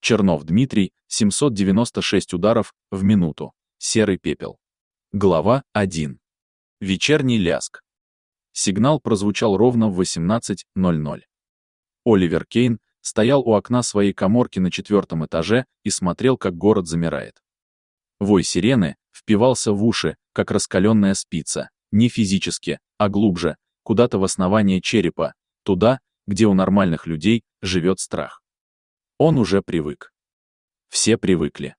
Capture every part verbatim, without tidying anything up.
Чернов Дмитрий, семьсот девяносто шесть ударов в минуту. Серый пепел. Глава один. Вечерний ляск. Сигнал прозвучал ровно в восемнадцать ноль ноль. Оливер Кейн стоял у окна своей каморки на четвертом этаже и смотрел, как город замирает. Вой сирены впивался в уши, как раскаленная спица, не физически, а глубже, куда-то в основание черепа, туда, где у нормальных людей живет страх. Он уже привык. Все привыкли.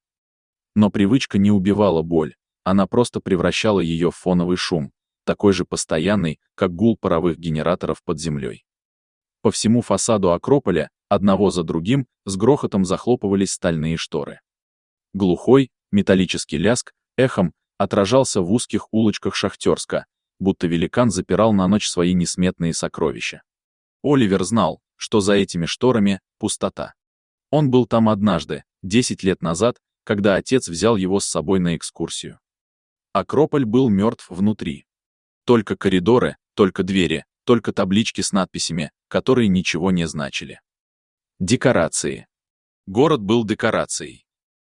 Но привычка не убивала боль, она просто превращала ее в фоновый шум, такой же постоянный, как гул паровых генераторов под землей. По всему фасаду Акрополя, одного за другим, с грохотом захлопывались стальные шторы. Глухой, металлический ляск эхом отражался в узких улочках Шахтерска, будто великан запирал на ночь свои несметные сокровища. Оливер знал, что за этими шторами пустота. Он был там однажды, десять лет назад, когда отец взял его с собой на экскурсию. Акрополь был мертв внутри. Только коридоры, только двери, только таблички с надписями, которые ничего не значили. Декорации. Город был декорацией.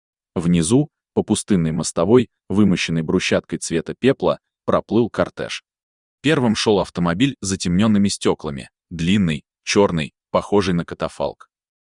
Внизу, по пустынной мостовой, вымощенной брусчаткой цвета пепла, проплыл кортеж. Первым шел автомобиль с затемненными стеклами, длинный, черный, похожий на катафалк.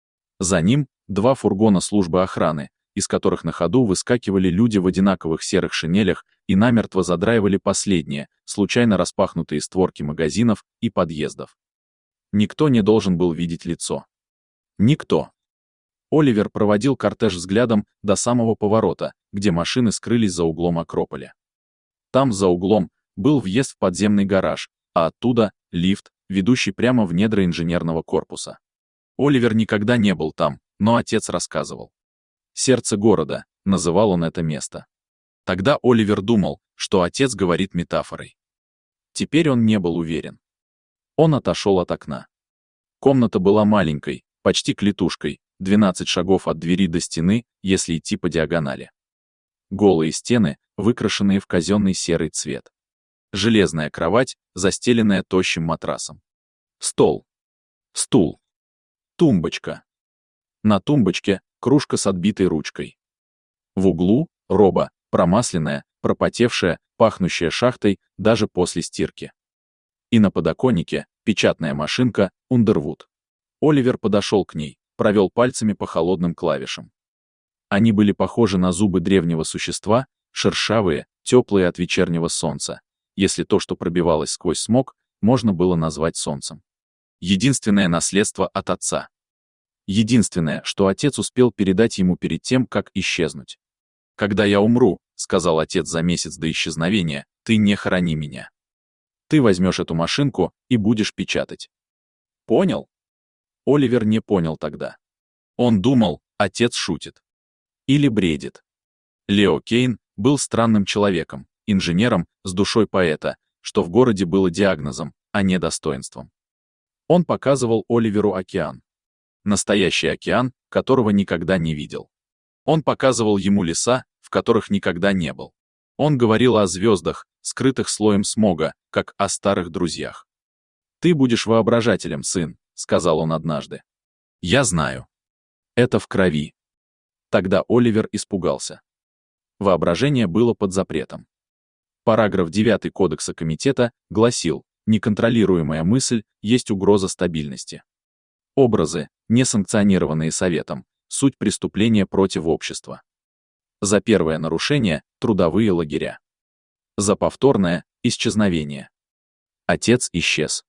За ним два фургона службы охраны, из которых на ходу выскакивали люди в одинаковых серых шинелях и намертво задраивали последние, случайно распахнутые створки магазинов и подъездов. Никто не должен был видеть лицо. Никто. Оливер проводил кортеж взглядом до самого поворота, где машины скрылись за углом Акрополя. Там, за углом, был въезд в подземный гараж, а оттуда — лифт, ведущий прямо в недра инженерного корпуса. Оливер никогда не был там, но отец рассказывал. «Сердце города», — называл он это место. Тогда Оливер думал, что отец говорит метафорой. Теперь он не был уверен. Он отошел от окна. Комната была маленькой, почти клетушкой, двенадцать шагов от двери до стены, если идти по диагонали. Голые стены, выкрашенные в казенный серый цвет. Железная кровать, застеленная тощим матрасом. Стол. Стул. Тумбочка. На тумбочке кружка с отбитой ручкой. В углу роба, промасленная, пропотевшая, пахнущая шахтой даже после стирки. И на подоконнике печатная машинка Underwood. Оливер подошел к ней, провел пальцами по холодным клавишам. Они были похожи на зубы древнего существа, шершавые, теплые от вечернего солнца, если то, что пробивалось сквозь смог, можно было назвать солнцем. Единственное наследство от отца. Единственное, что отец успел передать ему перед тем, как исчезнуть. «Когда я умру», — сказал отец за месяц до исчезновения, — «ты не хорони меня. Ты возьмешь эту машинку и будешь печатать». Понял? Оливер не понял тогда. Он думал, отец шутит. Или бредит. Лео Кейн был странным человеком, инженером с душой поэта, что в городе было диагнозом, а не достоинством. Он показывал Оливеру океан. Настоящий океан, которого никогда не видел. Он показывал ему леса, в которых никогда не был. Он говорил о звездах, скрытых слоем смога, как о старых друзьях. «Ты будешь воображателем, сын», — сказал он однажды. «Я знаю. Это в крови». Тогда Оливер испугался. Воображение было под запретом. Параграф девятый Кодекса комитета гласил: неконтролируемая мысль есть угроза стабильности. Образы, не санкционированные советом, суть преступления против общества. За первое нарушение – трудовые лагеря. За повторное – исчезновение. Отец исчез.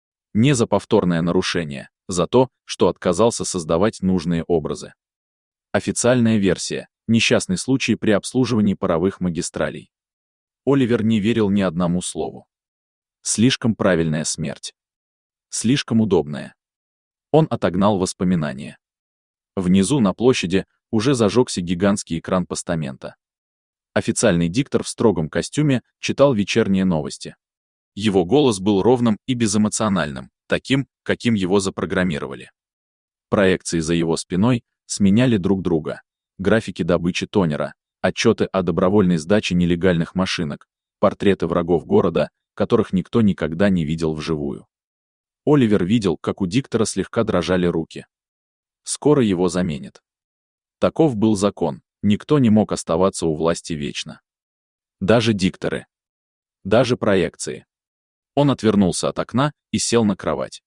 Не за повторное нарушение, за то, что отказался создавать нужные образы. Официальная версия – несчастный случай при обслуживании паровых магистралей. Оливер не верил ни одному слову. Слишком правильная смерть. Слишком удобная. Он отогнал воспоминания. Внизу на площади уже зажегся гигантский экран постамента. Официальный диктор в строгом костюме читал вечерние новости. Его голос был ровным и безэмоциональным, таким, каким его запрограммировали. Проекции за его спиной сменяли друг друга. Графики добычи тонера, отчеты о добровольной сдаче нелегальных машинок, портреты врагов города, которых никто никогда не видел вживую. Оливер видел, как у диктора слегка дрожали руки. Скоро его заменят. Таков был закон, никто не мог оставаться у власти вечно. Даже дикторы. Даже проекции. Он отвернулся от окна и сел на кровать.